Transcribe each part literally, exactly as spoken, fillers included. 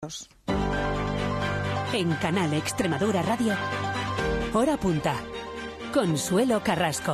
En Canal Extremadura Radio, Hora Punta, Consuelo Carrasco.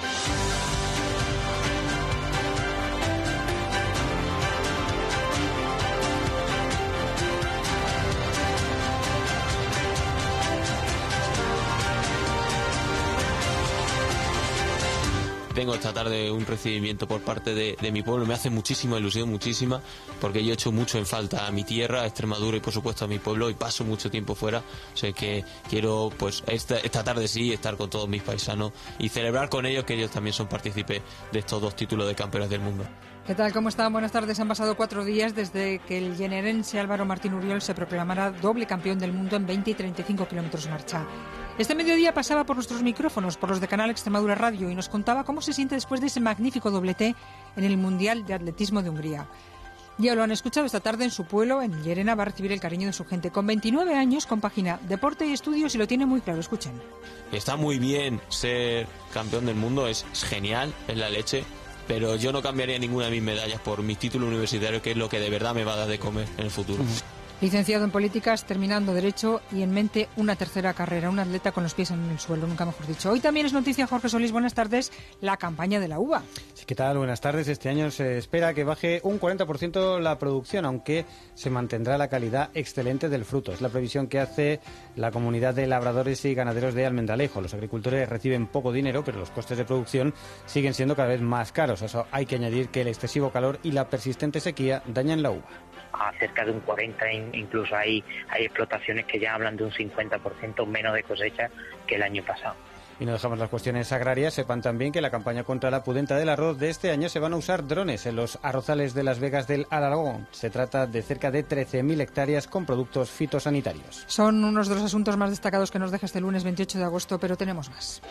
Tengo esta tarde un recibimiento por parte de, de mi pueblo. Me hace muchísima ilusión, muchísima, porque yo echo mucho en falta a mi tierra, a Extremadura y por supuesto a mi pueblo, y paso mucho tiempo fuera. O sea que quiero, pues esta, esta tarde sí, estar con todos mis paisanos y celebrar con ellos que ellos también son partícipes de estos dos títulos de campeones del mundo. ¿Qué tal? ¿Cómo están? Buenas tardes. Han pasado cuatro días desde que el llenerense Álvaro Martín Uriol se proclamara doble campeón del mundo en veinte y treinta y cinco kilómetros marcha. Este mediodía pasaba por nuestros micrófonos, por los de Canal Extremadura Radio, y nos contaba cómo se siente después de ese magnífico doblete en el Mundial de Atletismo de Hungría. Ya lo han escuchado esta tarde en su pueblo, en Llerena, va a recibir el cariño de su gente. Con veintinueve años compagina deporte y estudios y lo tiene muy claro. Escuchen. Está muy bien ser campeón del mundo, es, es genial, es la leche, pero yo no cambiaría ninguna de mis medallas por mis títulos universitarios, que es lo que de verdad me va a dar de comer en el futuro. Licenciado en Políticas, terminando Derecho y en mente una tercera carrera, un atleta con los pies en el suelo, nunca mejor dicho. Hoy también es noticia, Jorge Solís, buenas tardes, la campaña de la uva. Sí, ¿qué tal? Buenas tardes. Este año se espera que baje un cuarenta por ciento la producción, aunque se mantendrá la calidad excelente del fruto. Es la previsión que hace la comunidad de labradores y ganaderos de Almendralejo. Los agricultores reciben poco dinero, pero los costes de producción siguen siendo cada vez más caros. A eso hay que añadir que el excesivo calor y la persistente sequía dañan la uva. A cerca de un cuarenta por ciento, incluso hay, hay explotaciones que ya hablan de un cincuenta por ciento menos de cosecha que el año pasado. Y no dejamos las cuestiones agrarias, sepan también que la campaña contra la pudenta del arroz de este año se van a usar drones en los arrozales de Las Vegas del Aragón. Se trata de cerca de trece mil hectáreas con productos fitosanitarios. Son unos de los asuntos más destacados que nos deja este lunes veintiocho de agosto, pero tenemos más.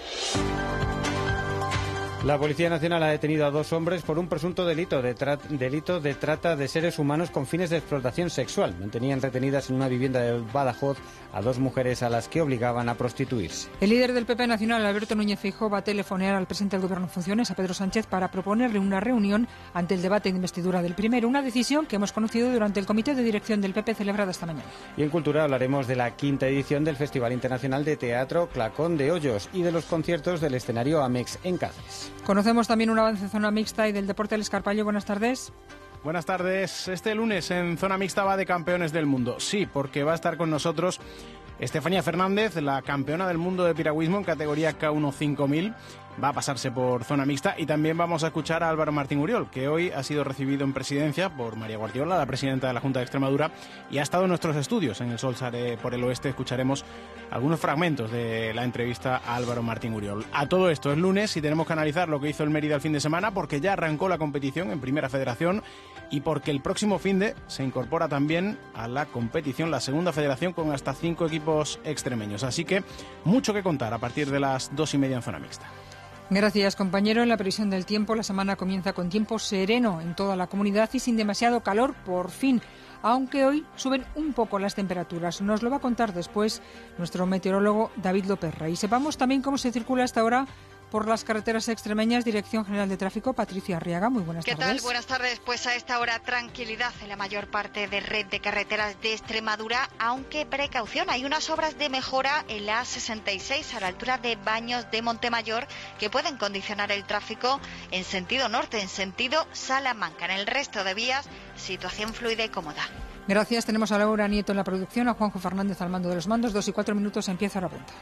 La Policía Nacional ha detenido a dos hombres por un presunto delito de, tra- delito de trata de seres humanos con fines de explotación sexual. Mantenían retenidas en una vivienda de Badajoz a dos mujeres a las que obligaban a prostituirse. El líder del P P nacional, Alberto Núñez Feijóo, va a telefonear al presidente del Gobierno en funciones, a Pedro Sánchez, para proponerle una reunión ante el debate de investidura del primero. Una decisión que hemos conocido durante el comité de dirección del P P celebrado esta mañana. Y en Cultura hablaremos de la quinta edición del Festival Internacional de Teatro Clacón de Hoyos y de los conciertos del escenario Amex en Cáceres. Conocemos también un avance en zona mixta y del deporte del Escarpallo. Buenas tardes. Buenas tardes. Este lunes en Zona Mixta va de campeones del mundo. Sí, porque va a estar con nosotros Estefanía Fernández, la campeona del mundo de piragüismo en categoría K uno cinco mil. Va a pasarse por Zona Mixta y también vamos a escuchar a Álvaro Martín Uriol, que hoy ha sido recibido en presidencia por María Guardiola, la presidenta de la Junta de Extremadura, y ha estado en nuestros estudios en el Sol Sare por el Oeste. Escucharemos algunos fragmentos de la entrevista a Álvaro Martín Uriol. A todo esto es lunes y tenemos que analizar lo que hizo el Mérida el fin de semana, porque ya arrancó la competición en Primera Federación y porque el próximo finde se incorpora también a la competición la Segunda Federación con hasta cinco equipos extremeños. Así que mucho que contar a partir de las dos y media en Zona Mixta. Gracias, compañero. En la previsión del tiempo, la semana comienza con tiempo sereno en toda la comunidad y sin demasiado calor, por fin, aunque hoy suben un poco las temperaturas. Nos lo va a contar después nuestro meteorólogo David Loperra. Y sepamos también cómo se circula hasta ahora por las carreteras extremeñas. Dirección General de Tráfico, Patricia Arriaga, muy buenas ¿Qué tardes. ¿Qué tal? Buenas tardes. Pues a esta hora tranquilidad en la mayor parte de red de carreteras de Extremadura, aunque precaución, hay unas obras de mejora en la A sesenta y seis a la altura de Baños de Montemayor que pueden condicionar el tráfico en sentido norte, en sentido Salamanca. En el resto de vías, situación fluida y cómoda. Gracias. Tenemos a Laura Nieto en la producción, a Juanjo Fernández al mando de los mandos. Dos y cuatro minutos, empieza la punta.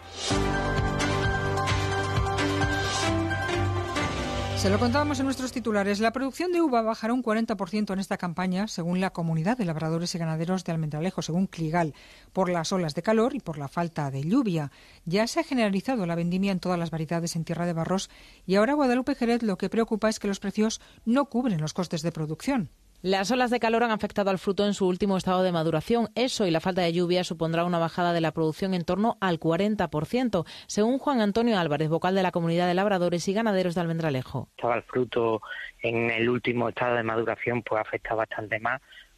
Se lo contábamos en nuestros titulares. La producción de uva bajará un cuarenta por ciento en esta campaña, según la Comunidad de Labradores y Ganaderos de Almendralejo, según Cligal, por las olas de calor y por la falta de lluvia. Ya se ha generalizado la vendimia en todas las variedades en Tierra de Barros y ahora Guadalupe Jerez lo que preocupa es que los precios no cubren los costes de producción. Las olas de calor han afectado al fruto en su último estado de maduración. Eso y la falta de lluvia supondrá una bajada de la producción en torno al cuarenta por ciento, según Juan Antonio Álvarez, vocal de la Comunidad de Labradores y Ganaderos de Almendralejo. Estaba el fruto en el último estado de maduración, pues afecta bastante más,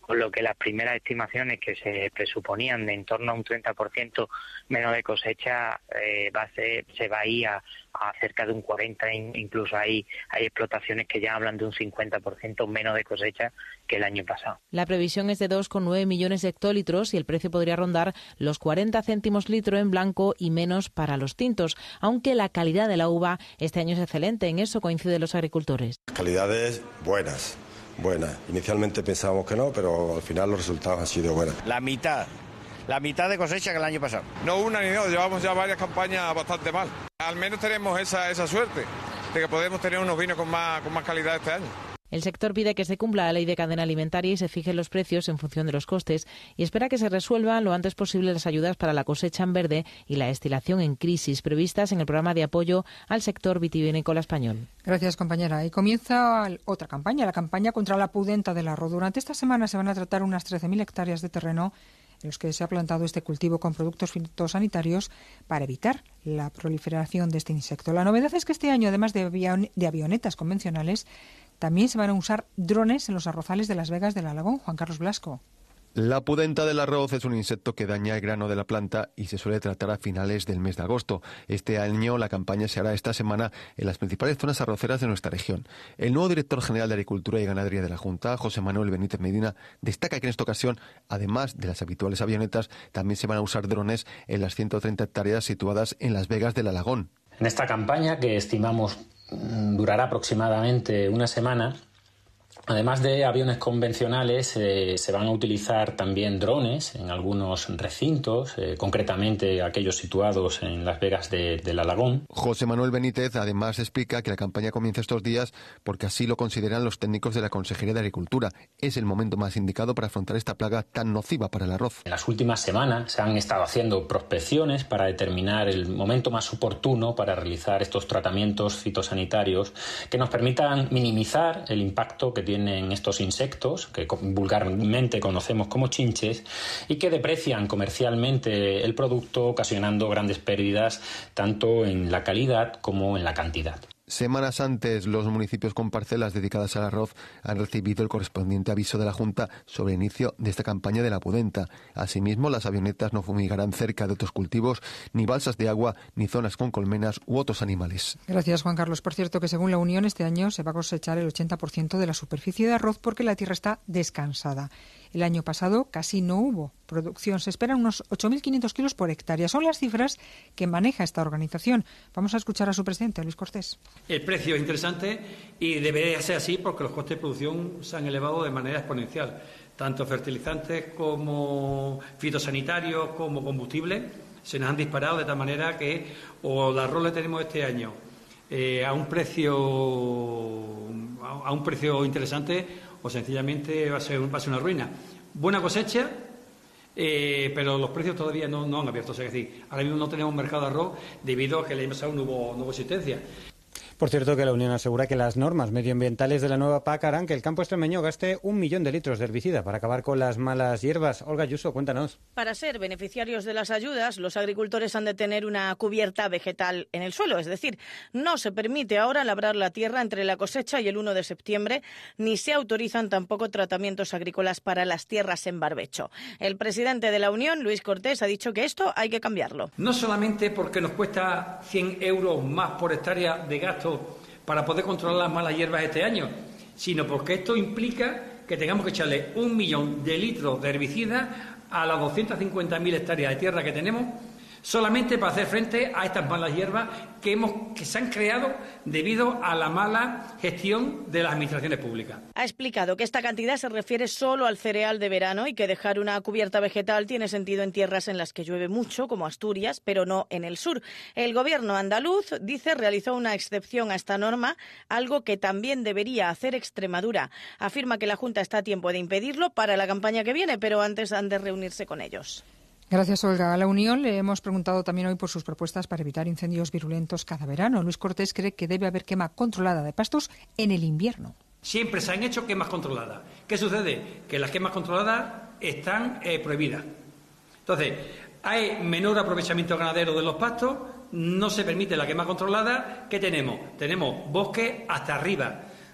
con lo que las primeras estimaciones que se presuponían de en torno a un treinta por ciento menos de cosecha eh, va a ser, se va a ir a, a cerca de un cuarenta por ciento, incluso hay, hay explotaciones que ya hablan de un cincuenta por ciento menos de cosecha que el año pasado. La previsión es de dos coma nueve millones de hectolitros y el precio podría rondar los cuarenta céntimos litro en blanco y menos para los tintos, aunque la calidad de la uva este año es excelente, en eso coinciden los agricultores. Calidades buenas, buenas. Inicialmente pensábamos que no, pero al final los resultados han sido buenos. La mitad, la mitad de cosecha que el año pasado. No una ni dos, llevamos ya varias campañas bastante mal. Al menos tenemos esa, esa suerte de que podemos tener unos vinos con más, con más calidad este año. El sector pide que se cumpla la ley de cadena alimentaria y se fijen los precios en función de los costes y espera que se resuelvan lo antes posible las ayudas para la cosecha en verde y la destilación en crisis previstas en el programa de apoyo al sector vitivinícola español. Gracias, compañera. Y comienza otra campaña, la campaña contra la pudenta del arroz. Durante esta semana se van a tratar unas trece mil hectáreas de terreno en los que se ha plantado este cultivo con productos fitosanitarios para evitar la proliferación de este insecto. La novedad es que este año, además de, avion- de avionetas convencionales, también se van a usar drones en los arrozales de Las Vegas del Alagón. Juan Carlos Blasco. La pudenta del arroz es un insecto que daña el grano de la planta y se suele tratar a finales del mes de agosto. Este año la campaña se hará esta semana en las principales zonas arroceras de nuestra región. El nuevo director general de Agricultura y Ganadería de la Junta, José Manuel Benítez Medina, destaca que en esta ocasión, además de las habituales avionetas, también se van a usar drones en las ciento treinta hectáreas situadas en Las Vegas del Alagón. En esta campaña, que estimamos durará aproximadamente una semana, además de aviones convencionales, eh, se van a utilizar también drones en algunos recintos, eh, concretamente aquellos situados en Las Vegas de, del Alagón. José Manuel Benítez además explica que la campaña comienza estos días porque así lo consideran los técnicos de la Consejería de Agricultura. Es el momento más indicado para afrontar esta plaga tan nociva para el arroz. En las últimas semanas se han estado haciendo prospecciones para determinar el momento más oportuno para realizar estos tratamientos fitosanitarios que nos permitan minimizar el impacto que tienen estos insectos, que vulgarmente conocemos como chinches, y que deprecian comercialmente el producto, ocasionando grandes pérdidas tanto en la calidad como en la cantidad. Semanas antes, los municipios con parcelas dedicadas al arroz han recibido el correspondiente aviso de la Junta sobre el inicio de esta campaña de la pudenta. Asimismo, las avionetas no fumigarán cerca de otros cultivos, ni balsas de agua, ni zonas con colmenas u otros animales. Gracias, Juan Carlos. Por cierto, que según la Unión, este año se va a cosechar el ochenta por ciento de la superficie de arroz porque la tierra está descansada. El año pasado casi no hubo producción. Se esperan unos ocho mil quinientos kilos por hectárea. Son las cifras que maneja esta organización. Vamos a escuchar a su presidente, Luis Cortés. El precio es interesante y debería ser así porque los costes de producción se han elevado de manera exponencial. Tanto fertilizantes como fitosanitarios como combustibles se nos han disparado de tal manera que o el arroz le tenemos este año eh, a un precio a un precio interesante o sencillamente va a ser, va a ser una ruina. Buena cosecha, eh, pero los precios todavía no, no han abierto. O sea, es decir, ahora mismo no tenemos mercado de arroz debido a que el año pasado no hubo, no hubo existencia. Por cierto, que la Unión asegura que las normas medioambientales de la nueva P A C harán que el campo extremeño gaste un millón de litros de herbicida para acabar con las malas hierbas. Olga Ayuso, cuéntanos. Para ser beneficiarios de las ayudas, los agricultores han de tener una cubierta vegetal en el suelo. Es decir, no se permite ahora labrar la tierra entre la cosecha y el uno de septiembre, ni se autorizan tampoco tratamientos agrícolas para las tierras en barbecho. El presidente de la Unión, Luis Cortés, ha dicho que esto hay que cambiarlo. No solamente porque nos cuesta cien euros más por hectárea de gasto para poder controlar las malas hierbas este año, sino porque esto implica que tengamos que echarle un millón de litros de herbicida a las doscientas cincuenta mil hectáreas de tierra que tenemos, solamente para hacer frente a estas malas hierbas que, hemos, que se han creado debido a la mala gestión de las administraciones públicas. Ha explicado que esta cantidad se refiere solo al cereal de verano y que dejar una cubierta vegetal tiene sentido en tierras en las que llueve mucho, como Asturias, pero no en el sur. El gobierno andaluz, dice, realizó una excepción a esta norma, algo que también debería hacer Extremadura. Afirma que la Junta está a tiempo de impedirlo para la campaña que viene, pero antes han de reunirse con ellos. Gracias, Olga. A la Unión le hemos preguntado también hoy por sus propuestas para evitar incendios virulentos cada verano. Luis Cortés cree que debe haber quema controlada de pastos en el invierno. Siempre se han hecho quemas controladas. ¿Qué sucede? Que las quemas controladas están eh, prohibidas. Entonces, hay menor aprovechamiento ganadero de los pastos, no se permite la quema controlada. ¿Qué tenemos? Tenemos bosques hasta arriba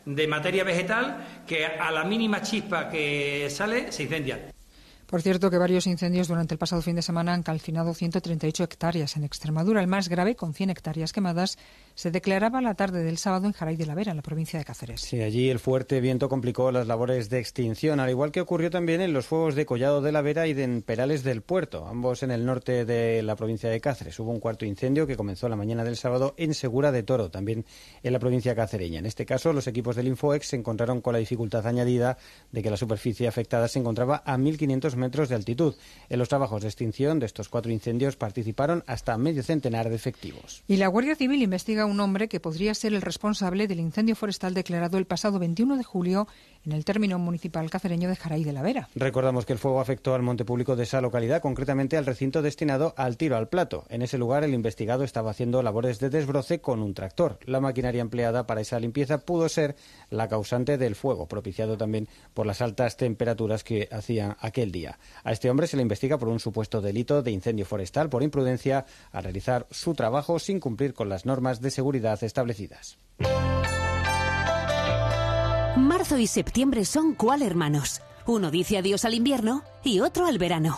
de materia vegetal que a la mínima chispa que sale se incendia. Por cierto, que varios incendios durante el pasado fin de semana han calcinado ciento treinta y ocho hectáreas en Extremadura. El más grave, con cien hectáreas quemadas, se declaraba la tarde del sábado en Jaray de la Vera, en la provincia de Cáceres. Sí, allí el fuerte viento complicó las labores de extinción, al igual que ocurrió también en los fuegos de Collado de la Vera y de en Perales del Puerto, ambos en el norte de la provincia de Cáceres. Hubo un cuarto incendio que comenzó la mañana del sábado en Segura de Toro, también en la provincia cacereña. En este caso, los equipos del Infoex se encontraron con la dificultad añadida de que la superficie afectada se encontraba a mil quinientos metros de altitud. En los trabajos de extinción de estos cuatro incendios participaron hasta medio centenar de efectivos. Y la Guardia Civil investiga a un hombre que podría ser el responsable del incendio forestal declarado el pasado veintiuno de julio en el término municipal cacereño de Jaray de la Vera. Recordamos que el fuego afectó al monte público de esa localidad, concretamente al recinto destinado al tiro al plato. En ese lugar el investigado estaba haciendo labores de desbroce con un tractor. La maquinaria empleada para esa limpieza pudo ser la causante del fuego, propiciado también por las altas temperaturas que hacían aquel día. A este hombre se le investiga por un supuesto delito de incendio forestal por imprudencia al realizar su trabajo sin cumplir con las normas de seguridad establecidas. Marzo y septiembre son cual hermanos. Uno dice adiós al invierno y otro al verano.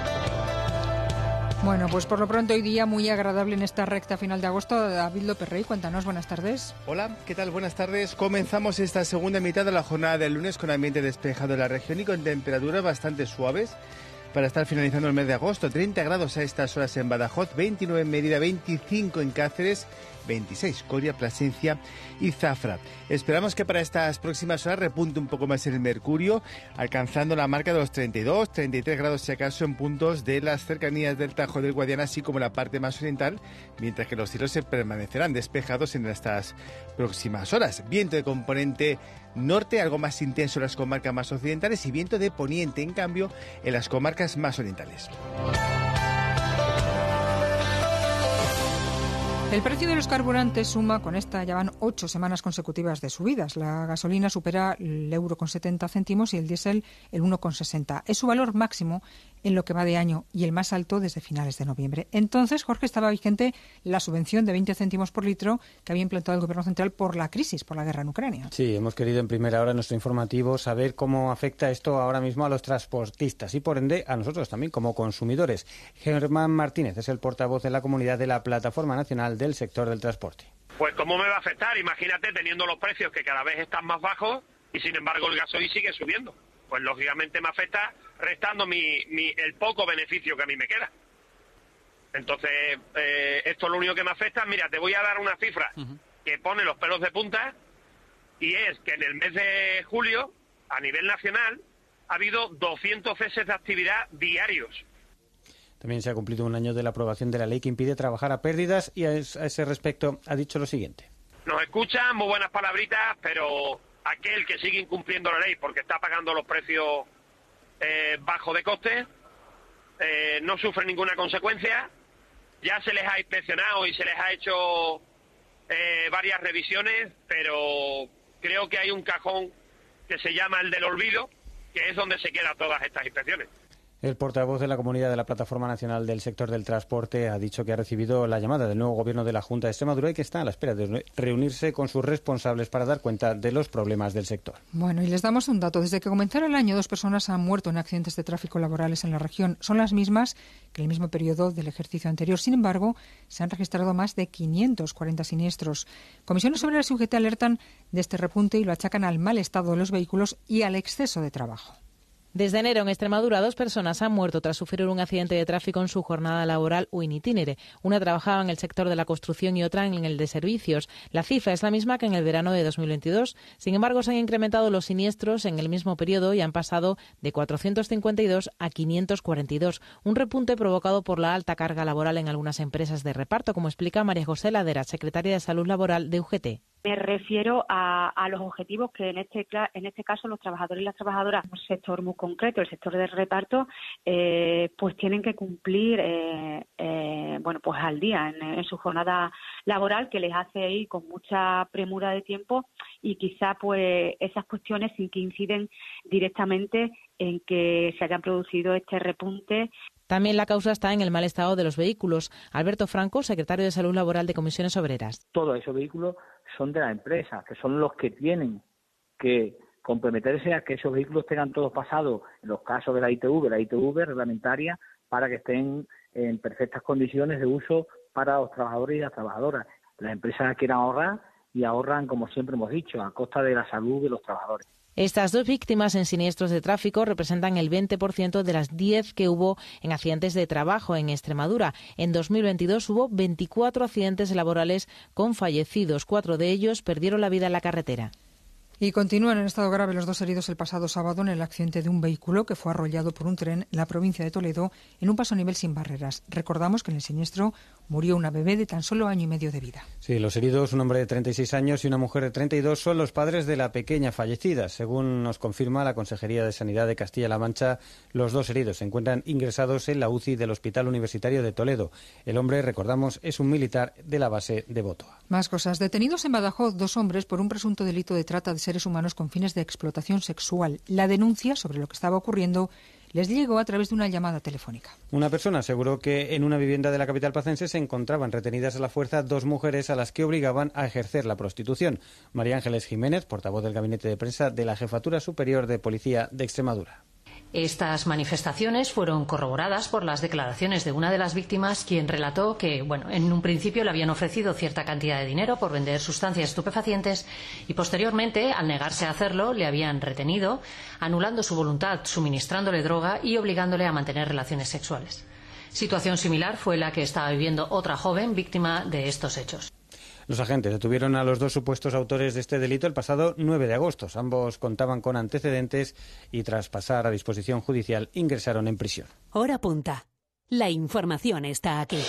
Bueno, pues por lo pronto hoy día muy agradable en esta recta final de agosto. David López Rey, cuéntanos, buenas tardes. Hola, ¿qué tal? Buenas tardes. Comenzamos esta segunda mitad de la jornada del lunes con ambiente despejado en la región y con temperaturas bastante suaves para estar finalizando el mes de agosto. treinta grados a estas horas en Badajoz, veintinueve en Mérida, veinticinco en Cáceres, veintiséis Coria, Plasencia y Zafra. Esperamos que para estas próximas horas repunte un poco más el mercurio, alcanzando la marca de los treinta y dos, treinta y tres grados si acaso en puntos de las cercanías del Tajo del Guadiana, así como la parte más oriental, mientras que los cielos se permanecerán despejados en estas próximas horas. Viento de componente norte, algo más intenso en las comarcas más occidentales, y viento de poniente, en cambio, en las comarcas más orientales. El precio de los carburantes suma, con esta ya van ocho semanas consecutivas de subidas. La gasolina supera el euro con setenta céntimos y el diésel el uno con sesenta. Es su valor máximo en lo que va de año y el más alto desde finales de noviembre. Entonces, Jorge, estaba vigente la subvención de veinte céntimos por litro que había implantado el Gobierno central por la crisis, por la guerra en Ucrania. Sí, hemos querido en primera hora en nuestro informativo saber cómo afecta esto ahora mismo a los transportistas y, por ende, a nosotros también como consumidores. Germán Martínez es el portavoz de la comunidad de la Plataforma Nacional del Sector del Transporte. Pues ¿cómo me va a afectar? Imagínate teniendo los precios que cada vez están más bajos y sin embargo el gasoil sigue subiendo. Pues lógicamente me afecta restando mi, mi, el poco beneficio que a mí me queda. Entonces, eh, esto lo único que me afecta, mira, te voy a dar una cifra uh-huh. que pone los pelos de punta, y es que en el mes de julio, a nivel nacional, ha habido doscientos ceses de actividad diarios. También se ha cumplido un año de la aprobación de la ley que impide trabajar a pérdidas y a ese respecto ha dicho lo siguiente. Nos escuchan, muy buenas palabritas, pero aquel que sigue incumpliendo la ley porque está pagando los precios eh, bajos de coste, eh, no sufre ninguna consecuencia. Ya se les ha inspeccionado y se les ha hecho eh, varias revisiones, pero creo que hay un cajón que se llama el del olvido, que es donde se quedan todas estas inspecciones. El portavoz de la comunidad de la Plataforma Nacional del Sector del Transporte ha dicho que ha recibido la llamada del nuevo gobierno de la Junta de Extremadura y que está a la espera de reunirse con sus responsables para dar cuenta de los problemas del sector. Bueno, y les damos un dato. Desde que comenzara el año, dos personas han muerto en accidentes de tráfico laborales en la región. Son las mismas que en el mismo periodo del ejercicio anterior. Sin embargo, se han registrado más de quinientos cuarenta siniestros. Comisiones Obreras y U G T alertan de este repunte y lo achacan al mal estado de los vehículos y al exceso de trabajo. Desde enero en Extremadura dos personas han muerto tras sufrir un accidente de tráfico en su jornada laboral o in itinere. Una trabajaba en el sector de la construcción y otra en el de servicios. La cifra es la misma que en el verano de dos mil veintidós. Sin embargo, se han incrementado los siniestros en el mismo periodo y han pasado de cuatrocientos cincuenta y dos a quinientos cuarenta y dos. Un repunte provocado por la alta carga laboral en algunas empresas de reparto, como explica María José Ladera, secretaria de Salud Laboral de U G T. Me refiero a, a los objetivos que en este en este caso los trabajadores y las trabajadoras, un sector muy concreto, el sector del reparto, eh, pues tienen que cumplir eh, eh, bueno pues al día en, en su jornada laboral, que les hace ir con mucha premura de tiempo y quizá pues esas cuestiones sin que inciden directamente en que se haya producido este repunte. También la causa está en el mal estado de los vehículos. Alberto Franco, secretario de Salud Laboral de Comisiones Obreras. Todos esos vehículos son de la empresa, que son los que tienen que comprometerse a que esos vehículos tengan todos pasados, en los casos de la I T V, la I T V reglamentaria, para que estén en perfectas condiciones de uso para los trabajadores y las trabajadoras. Las empresas quieren ahorrar y ahorran, como siempre hemos dicho, a costa de la salud de los trabajadores. Estas dos víctimas en siniestros de tráfico representan el veinte por ciento de las diez que hubo en accidentes de trabajo en Extremadura. En dos mil veintidós hubo veinticuatro accidentes laborales con fallecidos. Cuatro de ellos perdieron la vida en la carretera. Y continúan en estado grave los dos heridos el pasado sábado en el accidente de un vehículo que fue arrollado por un tren en la provincia de Toledo en un paso a nivel sin barreras. Recordamos que en el siniestro murió una bebé de tan solo año y medio de vida. Sí, los heridos, un hombre de treinta y seis años y una mujer de treinta y dos, son los padres de la pequeña fallecida. Según nos confirma la Consejería de Sanidad de Castilla-La Mancha, los dos heridos se encuentran ingresados en la U C I del Hospital Universitario de Toledo. El hombre, recordamos, es un militar de la base de Botoa. Más cosas. Detenidos en Badajoz dos hombres por un presunto delito de trata de seres humanos con fines de explotación sexual. La denuncia sobre lo que estaba ocurriendo les llegó a través de una llamada telefónica. Una persona aseguró que en una vivienda de la capital pacense se encontraban retenidas a la fuerza dos mujeres a las que obligaban a ejercer la prostitución. María Ángeles Jiménez, portavoz del Gabinete de Prensa de la Jefatura Superior de Policía de Extremadura. Estas manifestaciones fueron corroboradas por las declaraciones de una de las víctimas, quien relató que, bueno, en un principio le habían ofrecido cierta cantidad de dinero por vender sustancias estupefacientes y posteriormente, al negarse a hacerlo, le habían retenido, anulando su voluntad, suministrándole droga y obligándole a mantener relaciones sexuales. Situación similar fue la que estaba viviendo otra joven víctima de estos hechos. Los agentes detuvieron a los dos supuestos autores de este delito el pasado nueve de agosto. Ambos contaban con antecedentes y, tras pasar a disposición judicial, ingresaron en prisión. Hora punta. La información está aquí.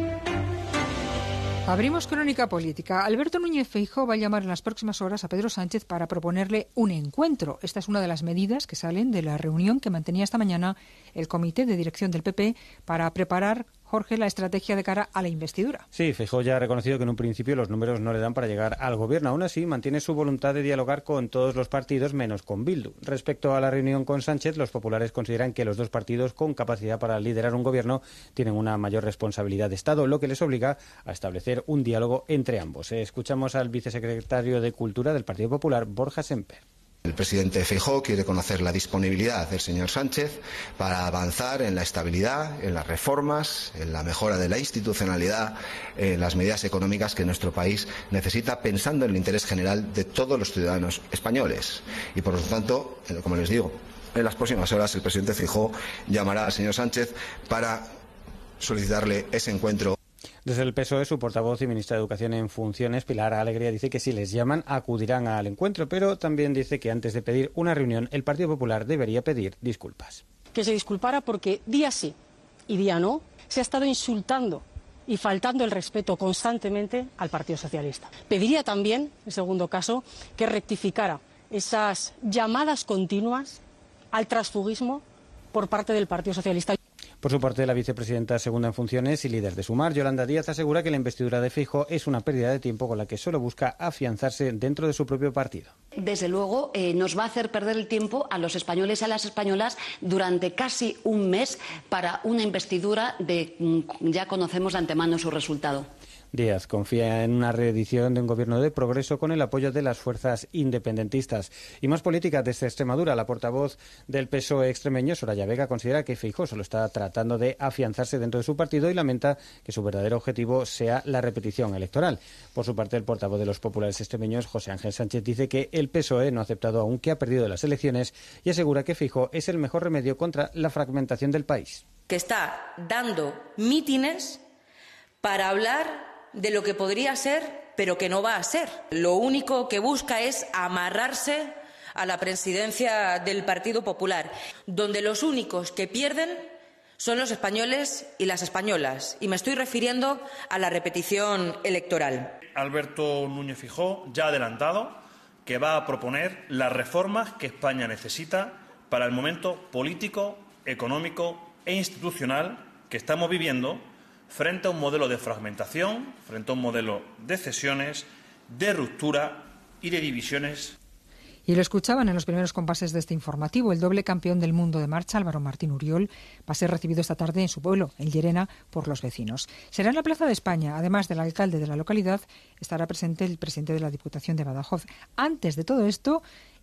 Abrimos crónica política. Alberto Núñez Feijóo va a llamar en las próximas horas a Pedro Sánchez para proponerle un encuentro. Esta es una de las medidas que salen de la reunión que mantenía esta mañana el comité de dirección del P P para preparar, Jorge, la estrategia de cara a la investidura. Sí, Feijóo ya ha reconocido que en un principio los números no le dan para llegar al gobierno. Aún así, mantiene su voluntad de dialogar con todos los partidos menos con Bildu. Respecto a la reunión con Sánchez, los populares consideran que los dos partidos con capacidad para liderar un gobierno tienen una mayor responsabilidad de Estado, lo que les obliga a establecer un diálogo entre ambos. Escuchamos al vicesecretario de Cultura del Partido Popular, Borja Semper. El presidente Feijóo quiere conocer la disponibilidad del señor Sánchez para avanzar en la estabilidad, en las reformas, en la mejora de la institucionalidad, en las medidas económicas que nuestro país necesita, pensando en el interés general de todos los ciudadanos españoles. Y por lo tanto, como les digo, en las próximas horas el presidente Feijóo llamará al señor Sánchez para solicitarle ese encuentro. Desde el P S O E, su portavoz y ministra de Educación en funciones, Pilar Alegría, dice que si les llaman acudirán al encuentro, pero también dice que antes de pedir una reunión el Partido Popular debería pedir disculpas. Que se disculpara porque día sí y día no se ha estado insultando y faltando el respeto constantemente al Partido Socialista. Pediría también, en segundo caso, que rectificara esas llamadas continuas al transfugismo por parte del Partido Socialista. Por su parte, la vicepresidenta segunda en funciones y líder de Sumar, Yolanda Díaz, asegura que la investidura de Feijóo es una pérdida de tiempo con la que solo busca afianzarse dentro de su propio partido. Desde luego, eh, nos va a hacer perder el tiempo a los españoles y a las españolas durante casi un mes para una investidura de ya conocemos de antemano su resultado. Díaz confía en una reedición de un gobierno de progreso con el apoyo de las fuerzas independentistas. Y más política desde Extremadura. La portavoz del P S O E extremeño, Soraya Vega, considera que Feijóo solo está tratando de afianzarse dentro de su partido y lamenta que su verdadero objetivo sea la repetición electoral. Por su parte, el portavoz de los populares extremeños, José Ángel Sánchez, dice que el P S O E no ha aceptado aún que ha perdido las elecciones y asegura que Feijóo es el mejor remedio contra la fragmentación del país. Que está dando mítines para hablar de lo que podría ser, pero que no va a ser. Lo único que busca es amarrarse a la presidencia del Partido Popular, donde los únicos que pierden son los españoles y las españolas. Y me estoy refiriendo a la repetición electoral. Alberto Núñez Feijóo ya ha adelantado que va a proponer las reformas que España necesita para el momento político, económico e institucional que estamos viviendo, frente a un modelo de fragmentación, frente a un modelo de cesiones, de ruptura y de divisiones. Y lo escuchaban en los primeros compases de este informativo. El doble campeón del mundo de marcha, Álvaro Martín Uriol, va a ser recibido esta tarde en su pueblo, en Llerena, por los vecinos. Será en la Plaza de España. Además del alcalde de la localidad, estará presente el presidente de la Diputación de Badajoz. Antes de todo esto,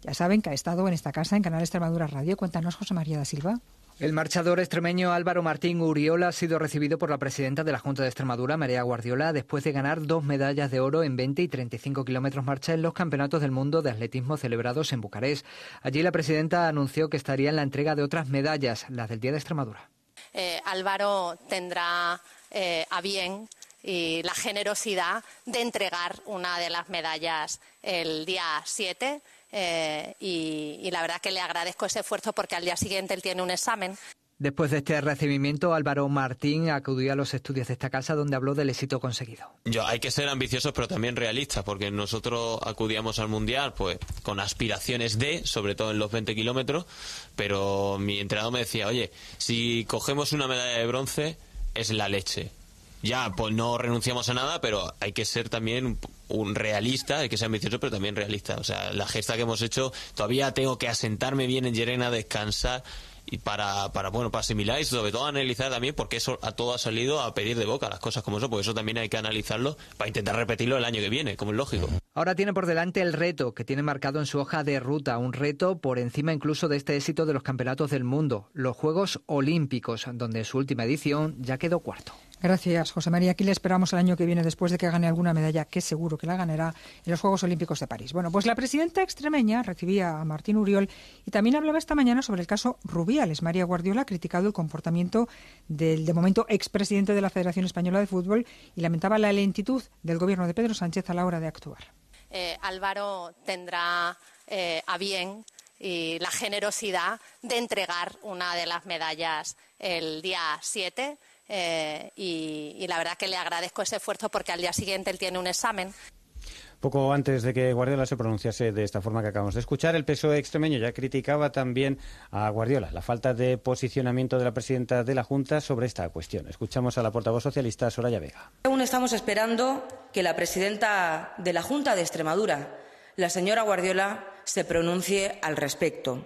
Ya saben que ha estado en esta casa, en Canal Extremadura Radio. Cuéntanos, José María da Silva. El marchador extremeño Álvaro Martín Uriola ha sido recibido por la presidenta de la Junta de Extremadura, María Guardiola, después de ganar dos medallas de oro en veinte y treinta y cinco kilómetros marcha en los Campeonatos del Mundo de Atletismo celebrados en Bucarest. Allí la presidenta anunció que estaría en la entrega de otras medallas, las del Día de Extremadura. Eh, Álvaro tendrá eh, a bien y la generosidad de entregar una de las medallas el día siete. Eh, y, y la verdad que le agradezco ese esfuerzo porque al día siguiente él tiene un examen. Después de este recibimiento, Álvaro Martín acudió a los estudios de esta casa donde habló del éxito conseguido. Yo, hay que ser ambiciosos pero también realistas, porque nosotros acudíamos al Mundial pues con aspiraciones de, sobre todo en los veinte kilómetros, pero mi entrenador me decía, oye, si cogemos una medalla de bronce es la leche. Ya, pues no renunciamos a nada, pero hay que ser también un, un realista, hay que ser ambicioso, pero también realista. O sea, la gesta que hemos hecho, todavía tengo que asentarme bien en Llerena, descansar y para, para bueno, para asimilar y sobre todo analizar también, porque eso a todo ha salido a pedir de boca, las cosas como eso, porque eso también hay que analizarlo para intentar repetirlo el año que viene, como es lógico. Ahora tiene por delante el reto que tiene marcado en su hoja de ruta, un reto por encima incluso de este éxito de los campeonatos del mundo, los Juegos Olímpicos, donde en su última edición ya quedó cuarto. Gracias, José María. Aquí le esperamos el año que viene después de que gane alguna medalla, que seguro que la ganará en los Juegos Olímpicos de París. Bueno, pues la presidenta extremeña recibía a Martín Uriol y también hablaba esta mañana sobre el caso Rubiales. María Guardiola ha criticado el comportamiento del, de momento, expresidente de la Federación Española de Fútbol y lamentaba la lentitud del gobierno de Pedro Sánchez a la hora de actuar. Eh, Álvaro tendrá eh, a bien y la generosidad de entregar una de las medallas el día siete. Eh, y, y la verdad que le agradezco ese esfuerzo porque al día siguiente él tiene un examen. Poco antes de que Guardiola se pronunciase de esta forma que acabamos de escuchar, el P S O E extremeño ya criticaba también a Guardiola la falta de posicionamiento de la presidenta de la Junta sobre esta cuestión. Escuchamos a la portavoz socialista Soraya Vega. Aún estamos esperando que la presidenta de la Junta de Extremadura, la señora Guardiola, se pronuncie al respecto.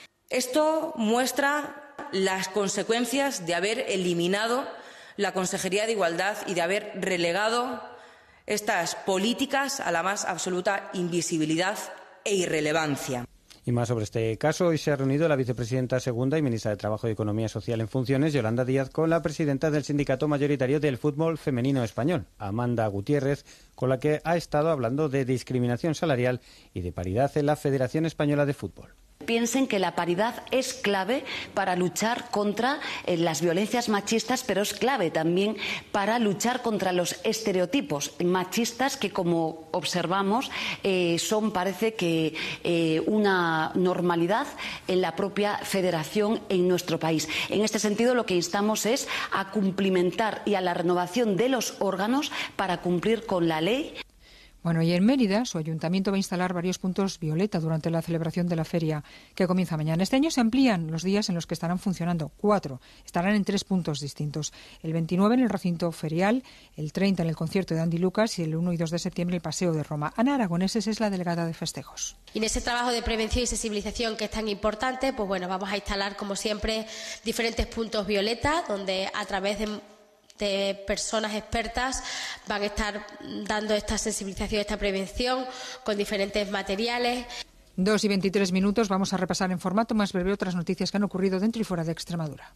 Esto muestra las consecuencias de haber eliminado la Consejería de Igualdad y de haber relegado estas políticas a la más absoluta invisibilidad e irrelevancia. Y más sobre este caso, hoy se ha reunido la vicepresidenta segunda y ministra de Trabajo y Economía Social en funciones, Yolanda Díaz, con la presidenta del sindicato mayoritario del fútbol femenino español, Amanda Gutiérrez, con la que ha estado hablando de discriminación salarial y de paridad en la Federación Española de Fútbol. Piensen que la paridad es clave para luchar contra eh, las violencias machistas, pero es clave también para luchar contra los estereotipos machistas que, como observamos, eh, son, parece que, eh, una normalidad en la propia federación en nuestro país. En este sentido, lo que instamos es a cumplimentar y a la renovación de los órganos para cumplir con la ley. Bueno, y en Mérida, su ayuntamiento va a instalar varios puntos violeta durante la celebración de la feria que comienza mañana. Este año se amplían los días en los que estarán funcionando. Cuatro. Estarán en tres puntos distintos. El veintinueve en el recinto ferial, el treinta en el concierto de Andy Lucas y el uno y dos de septiembre el Paseo de Roma. Ana Aragoneses es la delegada de festejos. Y en ese trabajo de prevención y sensibilización que es tan importante, pues bueno, vamos a instalar, como siempre, diferentes puntos violeta, donde a través de de personas expertas van a estar dando esta sensibilización, esta prevención con diferentes materiales. Dos y veintitrés minutos, vamos a repasar en formato más breve otras noticias que han ocurrido dentro y fuera de Extremadura.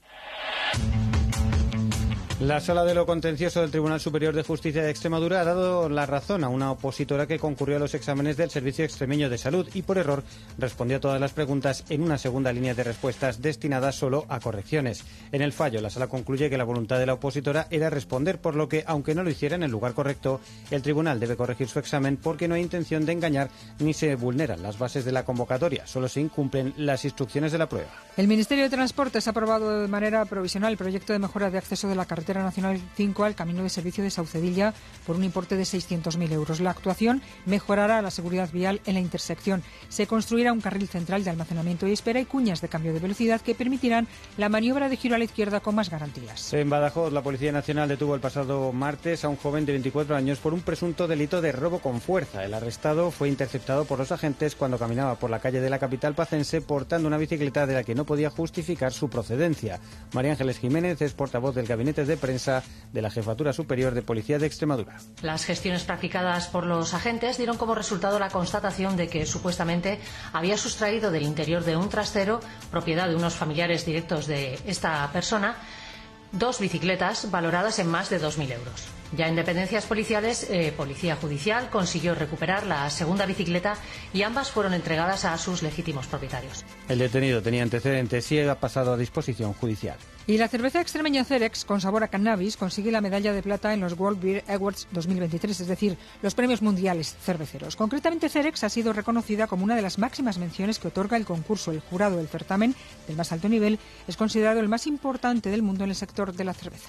La Sala de lo Contencioso del Tribunal Superior de Justicia de Extremadura ha dado la razón a una opositora que concurrió a los exámenes del Servicio Extremeño de Salud y por error respondió a todas las preguntas en una segunda línea de respuestas destinada solo a correcciones. En el fallo, la Sala concluye que la voluntad de la opositora era responder, por lo que, aunque no lo hiciera en el lugar correcto, el tribunal debe corregir su examen porque no hay intención de engañar ni se vulneran las bases de la convocatoria, solo se incumplen las instrucciones de la prueba. El Ministerio de Transportes ha aprobado de manera provisional el proyecto de mejora de acceso de la carretera Nacional cinco al camino de servicio de Saucedilla por un importe de seiscientos mil euros. La actuación mejorará la seguridad vial en la intersección. Se construirá un carril central de almacenamiento y espera y cuñas de cambio de velocidad que permitirán la maniobra de giro a la izquierda con más garantías. En Badajoz, la Policía Nacional detuvo el pasado martes a un joven de veinticuatro años por un presunto delito de robo con fuerza. El arrestado fue interceptado por los agentes cuando caminaba por la calle de la capital pacense portando una bicicleta de la que no podía justificar su procedencia. María Ángeles Jiménez es portavoz del Gabinete de de prensa de la Jefatura Superior de Policía de Extremadura. Las gestiones practicadas por los agentes dieron como resultado la constatación de que supuestamente había sustraído del interior de un trastero, propiedad de unos familiares directos de esta persona, dos bicicletas valoradas en más de dos mil euros. Ya en dependencias policiales, eh, Policía Judicial consiguió recuperar la segunda bicicleta y ambas fueron entregadas a sus legítimos propietarios. El detenido tenía antecedentes y ha pasado a disposición judicial. Y la cerveza extremeña Cerex, con sabor a cannabis, consigue la medalla de plata en los World Beer Awards dos mil veintitrés, es decir, los premios mundiales cerveceros. Concretamente, Cerex ha sido reconocida como una de las máximas menciones que otorga el concurso. El jurado del certamen, del más alto nivel, es considerado el más importante del mundo en el sector de la cerveza.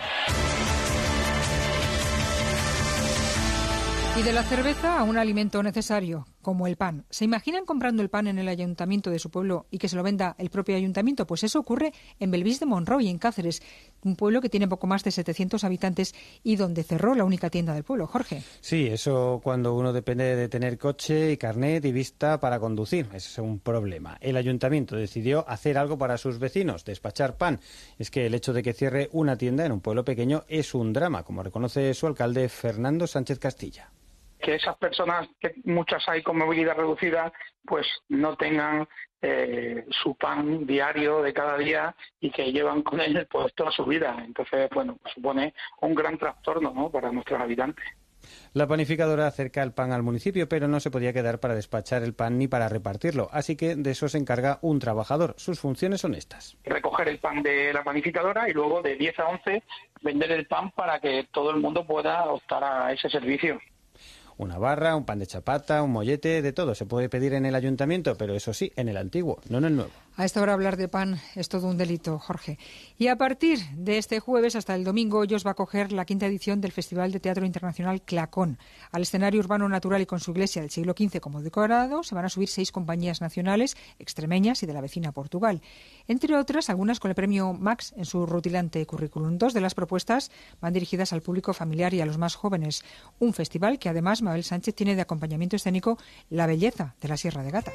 Y de la cerveza a un alimento necesario, como el pan. ¿Se imaginan comprando el pan en el ayuntamiento de su pueblo y que se lo venda el propio ayuntamiento? Pues eso ocurre en Belvís de Monroy, en Cáceres, un pueblo que tiene poco más de setecientos habitantes y donde cerró la única tienda del pueblo. Jorge. Sí, eso cuando uno depende de tener coche y carnet y vista para conducir. Ese es un problema. El ayuntamiento decidió hacer algo para sus vecinos, despachar pan. Es que el hecho de que cierre una tienda en un pueblo pequeño es un drama, como reconoce su alcalde Fernando Sánchez Castilla. Que esas personas, que muchas hay con movilidad reducida, pues no tengan eh, su pan diario de cada día y que llevan con él pues toda su vida. Entonces, bueno, pues supone un gran trastorno, ¿no?, para nuestros habitantes. La panificadora acerca el pan al municipio, pero no se podía quedar para despachar el pan ni para repartirlo, así que de eso se encarga un trabajador. Sus funciones son estas: recoger el pan de la panificadora y luego de diez a once vender el pan para que todo el mundo pueda optar a ese servicio. Una barra, un pan de chapata, un mollete, de todo se puede pedir en el ayuntamiento, pero eso sí, en el antiguo, no en el nuevo. A esta hora hablar de pan es todo un delito, Jorge. Y a partir de este jueves hasta el domingo, Hoyos va a acoger la quinta edición del Festival de Teatro Internacional Clacón. Al escenario urbano natural y con su iglesia del siglo quince como decorado, se van a subir seis compañías nacionales, extremeñas y de la vecina Portugal. Entre otras, algunas con el premio Max en su rutilante currículum. Dos de las propuestas van dirigidas al público familiar y a los más jóvenes. Un festival que además Mabel Sánchez tiene de acompañamiento escénico La belleza de la Sierra de Gata.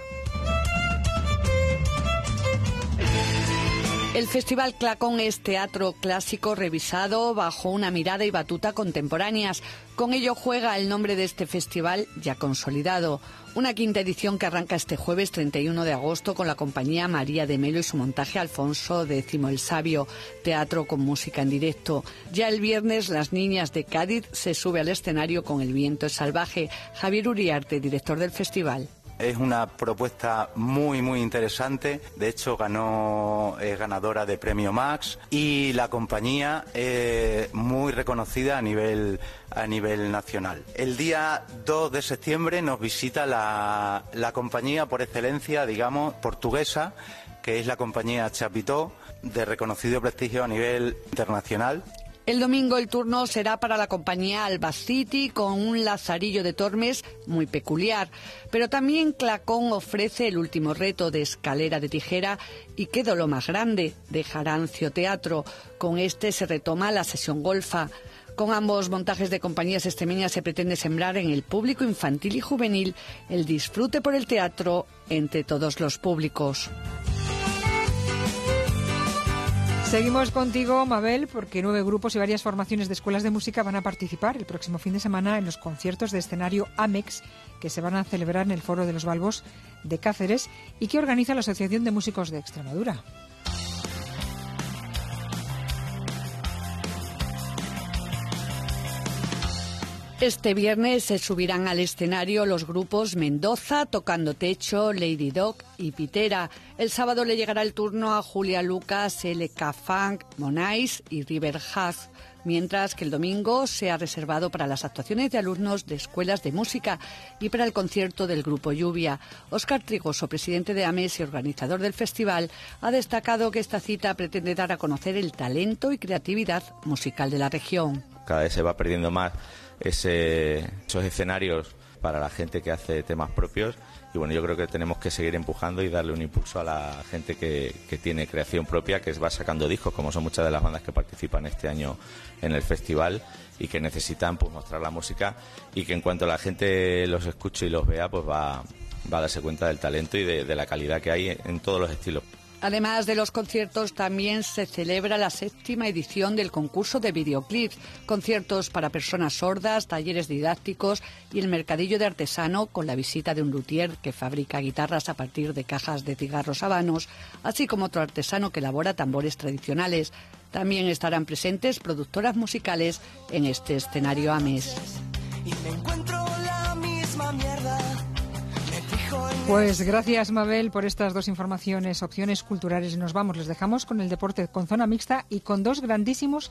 El Festival Clacón es teatro clásico revisado bajo una mirada y batuta contemporáneas. Con ello juega el nombre de este festival ya consolidado. Una quinta edición que arranca este jueves treinta y uno de agosto con la compañía María de Melo y su montaje Alfonso X el Sabio, teatro con música en directo. Ya el viernes Las Niñas de Cádiz se sube al escenario con El viento es salvaje. Javier Uriarte, director del festival. Es una propuesta muy, muy interesante. De hecho, ganó, es ganadora de Premio Max y la compañía es muy reconocida a nivel, a nivel nacional. El día dos de septiembre nos visita la, la compañía por excelencia, digamos, portuguesa, que es la compañía Chapitó, de reconocido prestigio a nivel internacional. El domingo el turno será para la compañía Albacity con un Lazarillo de Tormes muy peculiar. Pero también Clacón ofrece El último reto de Escalera de Tijera y Quedo lo más grande de Jarancio Teatro. Con este se retoma la sesión golfa. Con ambos montajes de compañías extremeñas se pretende sembrar en el público infantil y juvenil el disfrute por el teatro entre todos los públicos. Seguimos contigo, Mabel, porque nueve grupos y varias formaciones de escuelas de música van a participar el próximo fin de semana en los conciertos de escenario Amex que se van a celebrar en el Foro de los Balbos de Cáceres y que organiza la Asociación de Músicos de Extremadura. Este viernes se subirán al escenario los grupos Mendoza, Tocando Techo, Lady Dog y Pitera. El sábado le llegará el turno a Julia Lucas, L K Funk, Monais y River Haas, mientras que el domingo se ha reservado para las actuaciones de alumnos de escuelas de música y para el concierto del grupo Lluvia. Óscar Trigoso, presidente de AMES y organizador del festival, ha destacado que esta cita pretende dar a conocer el talento y creatividad musical de la región. Cada vez se va perdiendo más ese, esos escenarios para la gente que hace temas propios y bueno, yo creo que tenemos que seguir empujando y darle un impulso a la gente que, que tiene creación propia, que va sacando discos, como son muchas de las bandas que participan este año en el festival y que necesitan pues mostrar la música y que en cuanto la gente los escuche y los vea pues va, va a darse cuenta del talento y de, de la calidad que hay en todos los estilos. Además de los conciertos, también se celebra la séptima edición del concurso de videoclips, conciertos para personas sordas, talleres didácticos y el mercadillo de artesano con la visita de un luthier que fabrica guitarras a partir de cajas de cigarros habanos, así como otro artesano que elabora tambores tradicionales. También estarán presentes productoras musicales en este escenario AMES. Y me encuentro la misma mierda. Pues gracias, Mabel, por estas dos informaciones, opciones culturales. Nos vamos, les dejamos con el deporte, con zona mixta y con dos grandísimos